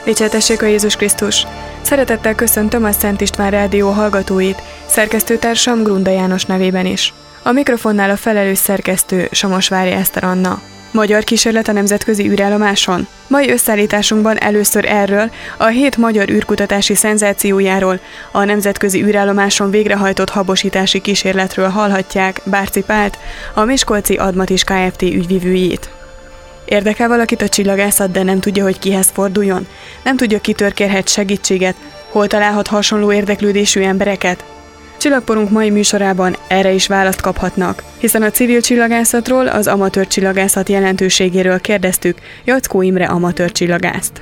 Dicsértessék a Jézus Krisztus! Szeretettel köszöntöm a Szent István Rádió hallgatóit, szerkesztőtársam Grunda János nevében is. A mikrofonnál a felelős szerkesztő Samosvári Eszter Anna. Magyar kísérlet a nemzetközi űrállomáson? Mai összeállításunkban először erről, a 7 magyar űrkutatási szenzációjáról, a nemzetközi űrállomáson végrehajtott habosítási kísérletről hallhatják Bárci Pált, a miskolci Admatis Kft. Ügyvivőjét. Érdekel valakit a csillagászat, de nem tudja, hogy kihez forduljon? Nem tudja, kitől kérhet segítséget? Hol találhat hasonló érdeklődésű embereket? Csillagporunk mai műsorában erre is választ kaphatnak, hiszen a civil csillagászatról, az amatőr csillagászat jelentőségéről kérdeztük Jackó Imre amatőr csillagászt.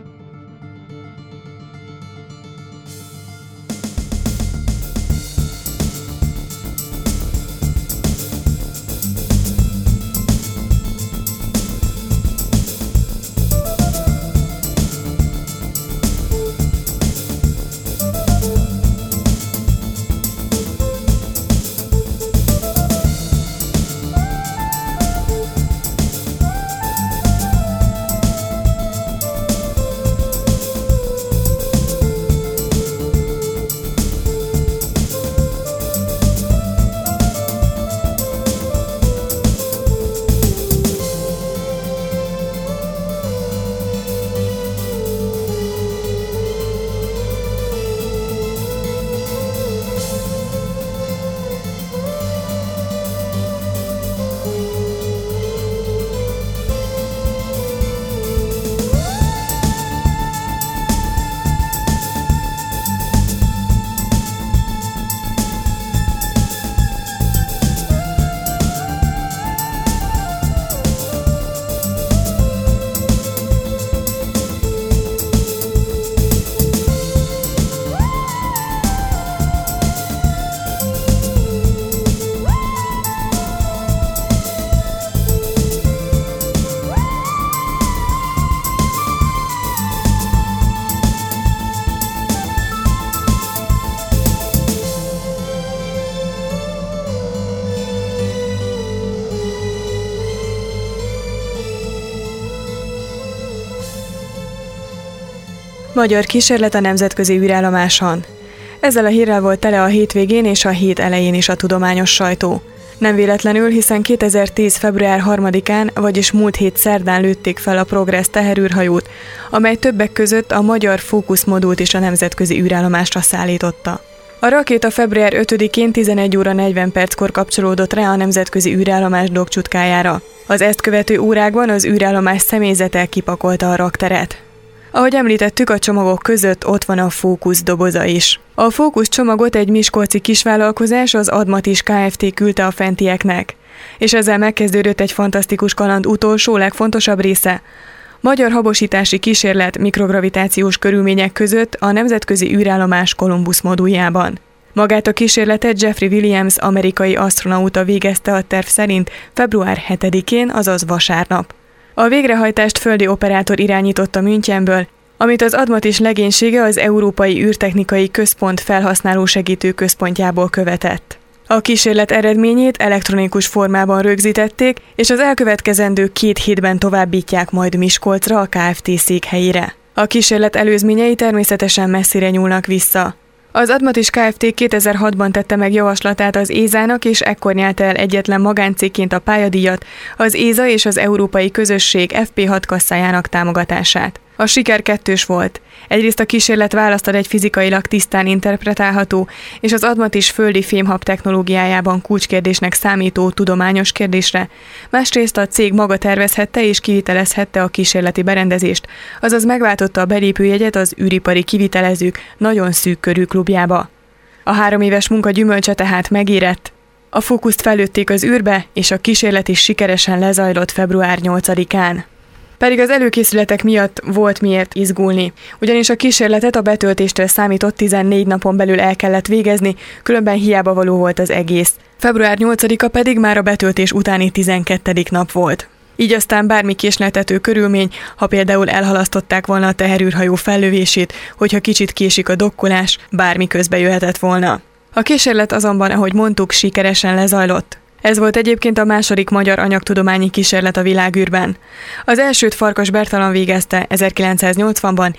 Magyar kísérlet a nemzetközi űrállomáson. Ezzel a hírrel volt tele a hétvégén és a hét elején is a tudományos sajtó. Nem véletlenül, hiszen 2010. február 3-án, vagyis múlt hét szerdán lőtték fel a Progress teherűrhajót, amely többek között a magyar Fókusz modult is a nemzetközi űrállomásra szállította. A rakéta február 5-én 11 óra 40 perckor kapcsolódott rá a nemzetközi űrállomás dokkcsutkájára. Az ezt követő órákban az űrállomás személyzete kipakolta a rakteret. Ahogy említettük, a csomagok között ott van a Fókusz doboza is. A Fókusz csomagot egy miskolci kisvállalkozás, az Admatis Kft. Küldte a fentieknek. És ezzel megkezdődött egy fantasztikus kaland utolsó, legfontosabb része. Magyar habosítási kísérlet mikrogravitációs körülmények között a nemzetközi űrállomás Columbus moduljában. Magát a kísérletet Jeffrey Williams amerikai asztronauta végezte a terv szerint február 7-én, azaz vasárnap. A végrehajtást földi operátor irányította Münchenből, amit az Admatis legénysége az Európai űrtechnikai Központ felhasználósegítő központjából követett. A kísérlet eredményét elektronikus formában rögzítették, és az elkövetkezendő 2 hétben továbbítják majd Miskolcra, a Kft. Székhelyére. A kísérlet előzményei természetesen messzire nyúlnak vissza. Az Admatis Kft. 2006-ban tette meg javaslatát az ESA-nak, és ekkor nyerte el egyetlen magáncégként a pályadíjat, az ESA és az Európai Közösség FP6 kasszájának támogatását. A siker kettős volt. Egyrészt a kísérlet választ ad egy fizikailag tisztán interpretálható, és az Admatis földi fémhab technológiájában kulcskérdésnek számító tudományos kérdésre, másrészt a cég maga tervezhette és kivitelezhette a kísérleti berendezést, azaz megváltotta a belépőjegyet az űripari kivitelezők nagyon szűk körű klubjába. A 3 éves munka gyümölcse tehát megérett. A Fókuszt fellőtték az űrbe, és a kísérlet is sikeresen lezajlott február 8-án. Pedig az előkészületek miatt volt miért izgulni, ugyanis a kísérletet a betöltéstől számított 14 napon belül el kellett végezni, különben hiába való volt az egész. Február 8-a pedig már a betöltés utáni 12. nap volt. Így aztán bármi késleltető körülmény, ha például elhalasztották volna a teherűrhajó fellövését, hogyha kicsit késik a dokkolás, bármi közbe jöhetett volna. A kísérlet azonban, ahogy mondtuk, sikeresen lezajlott. Ez volt egyébként a második magyar anyagtudományi kísérlet a világűrben. Az elsőt Farkas Bertalan végezte 1980-ban,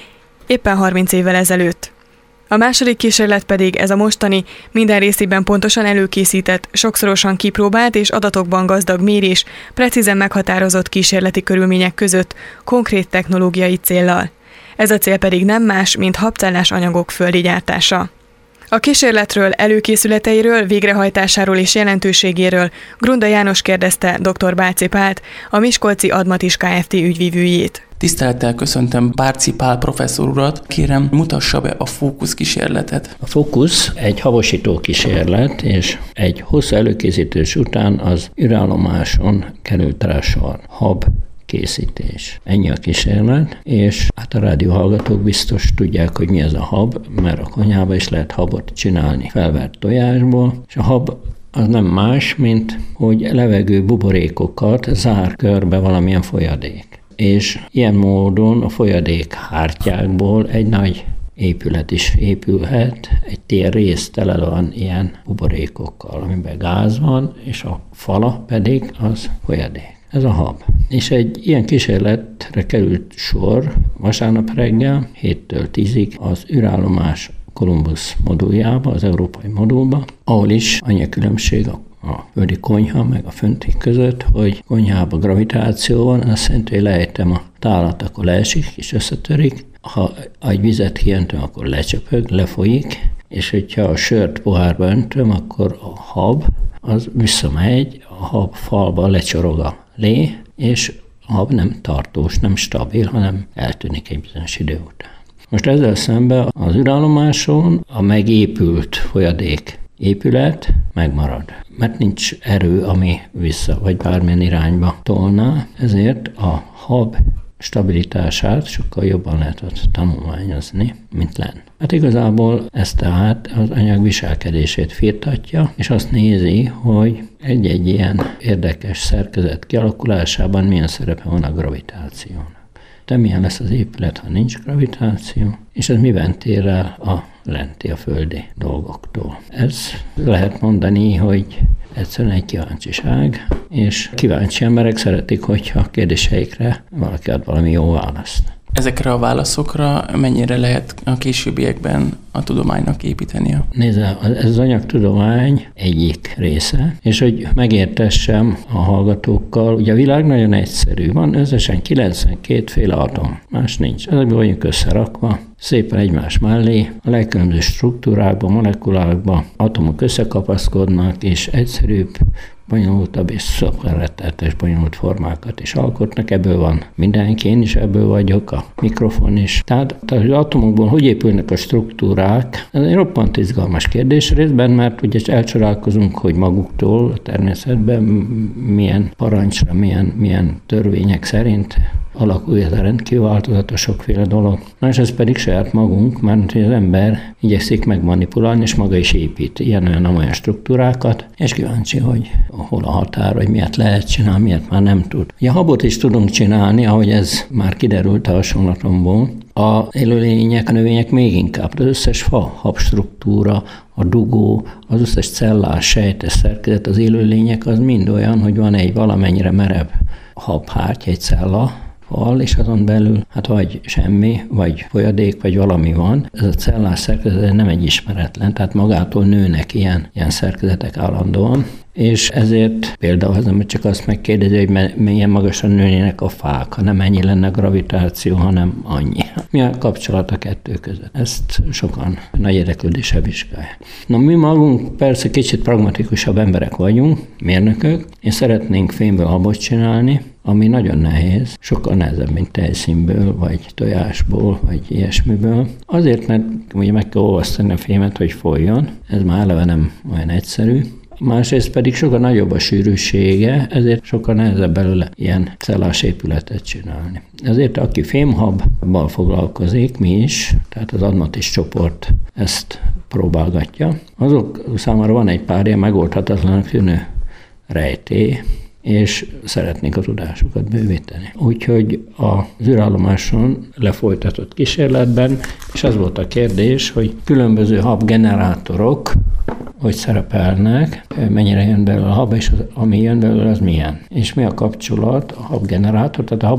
éppen 30 évvel ezelőtt. A második kísérlet pedig ez a mostani, minden részében pontosan előkészített, sokszorosan kipróbált és adatokban gazdag mérés, precízen meghatározott kísérleti körülmények között, konkrét technológiai céllal. Ez a cél pedig nem más, mint habcellás anyagok földi gyártása. A kísérletről, előkészületeiről, végrehajtásáról és jelentőségéről Grunda János kérdezte dr. Bálczy Pált, a Miskolci Admatis Kft. Ügyvivőjét. Tisztelettel köszöntöm Bálczy Pál professzor urat. Kérem, mutassa be a Fókusz kísérletet. A Fókusz egy habosító kísérlet, és egy hosszú előkészítés után az űrállomáson került rá sor. Hab készítés. Ennyi a kísérlet, és hát a rádióhallgatók biztos tudják, hogy mi ez a hab, mert a konyhába is lehet habot csinálni felvert tojásból, és a hab az nem más, mint hogy levegő buborékokat zár körbe valamilyen folyadék. És ilyen módon a folyadék hártyákból egy nagy épület is épülhet, egy térrész tele van ilyen buborékokkal, amiben gáz van, és a fala pedig az folyadék. Ez a hab. És egy ilyen kísérletre került sor vasárnap reggel, 7-től 10-ig az űrállomás Columbus moduljába, az európai modulba, ahol is annyi a különbség a földi konyha meg a fönti között, hogy konyhában gravitáció van, azt jelenti, hogy lejtem a tálat, akkor leesik és összetörik, ha egy vizet kiöntöm, akkor lecsöpög, lefolyik, és hogyha a sört pohárba öntöm, akkor a hab az visszamegy, a hab falba lecsorog a lé, és a hab nem tartós, nem stabil, hanem eltűnik egy bizonyos idő után. Most ezzel szemben az űrállomáson a megépült folyadék épület megmarad, mert nincs erő, ami vissza vagy bármilyen irányba tolná, ezért a hab stabilitását sokkal jobban lehet tanulmányozni, mint lenn. Hát igazából ez tehát az anyag viselkedését firtatja, és azt nézi, hogy egy-egy ilyen érdekes szerkezet kialakulásában milyen szerepe van a gravitációnak. De milyen lesz az épület, ha nincs gravitáció, és ez miben tér el a lenti, a földi dolgoktól. Ez lehet mondani, hogy egyszerűen egy kíváncsiság, és kíváncsi emberek szeretik, hogyha a kérdéseikre valaki ad valami jó választ. Ezekre a válaszokra mennyire lehet a későbbiekben a tudománynak építenie? Nézze, ez az anyagtudomány egyik része, és hogy megértessem a hallgatókkal, ugye a világ nagyon egyszerű, van összesen 92 féle atom, más nincs. Ezekből vagyunk összerakva, szépen egymás mellé, a legkülönbözőbb struktúrákban, molekulákban atomok összekapaszkodnak, és egyszerűbb, bonyolultabb és szokorettetes bonyolult formákat is alkotnak, ebből van mindenki, én is ebből vagyok, a mikrofon is. Tehát az atomokból hogy épülnek a struktúrák, ez egy roppant izgalmas kérdés részben, mert ugye elcsodálkozunk, hogy maguktól a természetben milyen parancsra, milyen törvények szerint alakul ez a rendkívül változatos sokféle dolog. Na és ez pedig saját magunk, mert az ember igyekszik megmanipulálni, és maga is épít ilyen-olyan struktúrákat, és kíváncsi, hogy hol a határ, hogy miért lehet csinálni, miért már nem tud. Ugye habot is tudunk csinálni, ahogy ez már kiderült a hasonlatomból. A élőlények, a növények még inkább. Az összes fa, habstruktúra, a dugó, az összes cellás, sejtes szerkezet, az élőlények az mind olyan, hogy van egy valamennyire merev habhártya, egy cella, fal, és azon belül hát vagy semmi, vagy folyadék, vagy valami van. Ez a cellás szerkezet nem egy ismeretlen, tehát magától nőnek ilyen szerkezetek állandóan, és ezért például az nem csak azt megkérdezi, hogy milyen magasan nőnének a fák, ha nem ennyi lenne a gravitáció, hanem annyi. Mi a kapcsolat a kettő között? Ezt sokan nagy érdeklődéssel vizsgálják. Na mi magunk persze kicsit pragmatikusabb emberek vagyunk, mérnökök, és szeretnénk fémből habot csinálni, ami nagyon nehéz, sokkal nehezebb, mint tejszínből, vagy tojásból, vagy ilyesmiből. Azért, mert ugye meg kell olvasztani a fémet, hogy folyjon, ez már eleve nem olyan egyszerű. Másrészt pedig sokkal nagyobb a sűrűsége, ezért sokkal nehezebb belőle ilyen cellás épületet csinálni. Ezért aki fémhabbal foglalkozik, mi is, tehát az Admatis csoport ezt próbálgatja. Azok számára van egy pár ilyen megoldhatatlanak tűnő rejtély, és szeretnék a tudásukat bővíteni. Úgyhogy az űrállomáson lefolytatott kísérletben, és az volt a kérdés, hogy különböző habgenerátorok hogy szerepelnek, mennyire jön belőle a hab, és ami jön belőle, az milyen. És mi a kapcsolat a habgenerátor, tehát a habot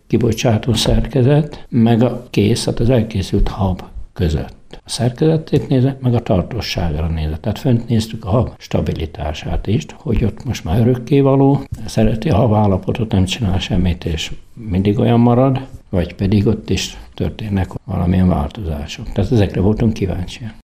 kibocsátó szerkezet, meg a kész, tehát az elkészült hab között. A szerkezetét nézett, meg a tartóságra nézett. Tehát fönt néztük a hab stabilitását is, hogy ott most már örökkévaló, szereti a hab állapotot, nem csinál semmit, és mindig olyan marad, vagy pedig ott is történnek valamilyen változások. Tehát ezekre voltunk kíváncsiak.